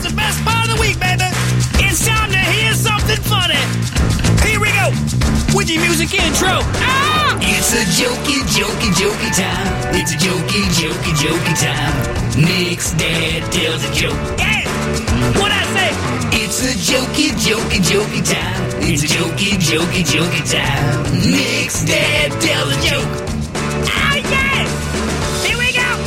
It's the best part of the week, baby. It's time to hear something funny. Here we go with your music intro. Ah! It's a jokey time. It's a jokey time. Nick's dad tells a joke. Yeah! What'd I say? It's a jokey time. It's a jokey time. Nick's dad tells a joke. Oh, yeah! Here we go!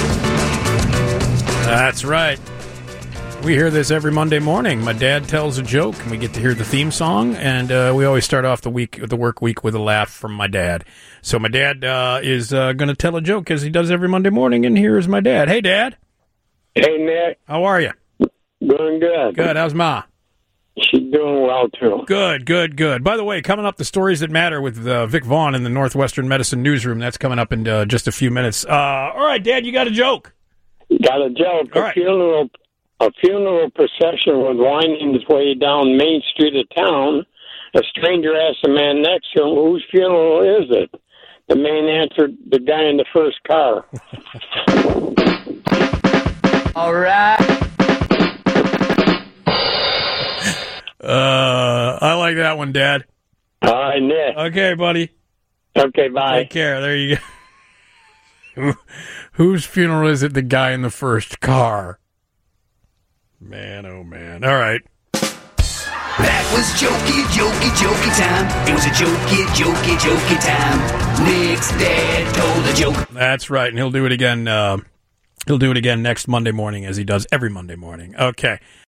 That's right. We hear this every Monday morning. My dad tells a joke, and we get to hear the theme song, and we always start off the work week with a laugh from my dad. So my dad is going to tell a joke, as he does every Monday morning, and here is my dad. Hey, Dad. Hey, Nick. How are you? Doing good. Good. How's Ma? She's doing well, too. Good. By the way, coming up, the Stories That Matter with Vic Vaughn in the Northwestern Medicine Newsroom. That's coming up in just a few minutes. All right, Dad, you got a joke? Got a joke. All right. A funeral procession was winding its way down Main Street of town. A stranger asked the man next to him, whose funeral is it? The man answered, the guy in the first car. All right. I like that one, Dad. All right, Nick. Okay, buddy. Okay, bye. Take care. There you go. Whose funeral is it? The guy in the first car. Man, oh man. All right. That was jokey time. It was a jokey time. Nick's dad told a joke. That's right, and he'll do it again. He'll do it again next Monday morning, as he does every Monday morning. Okay.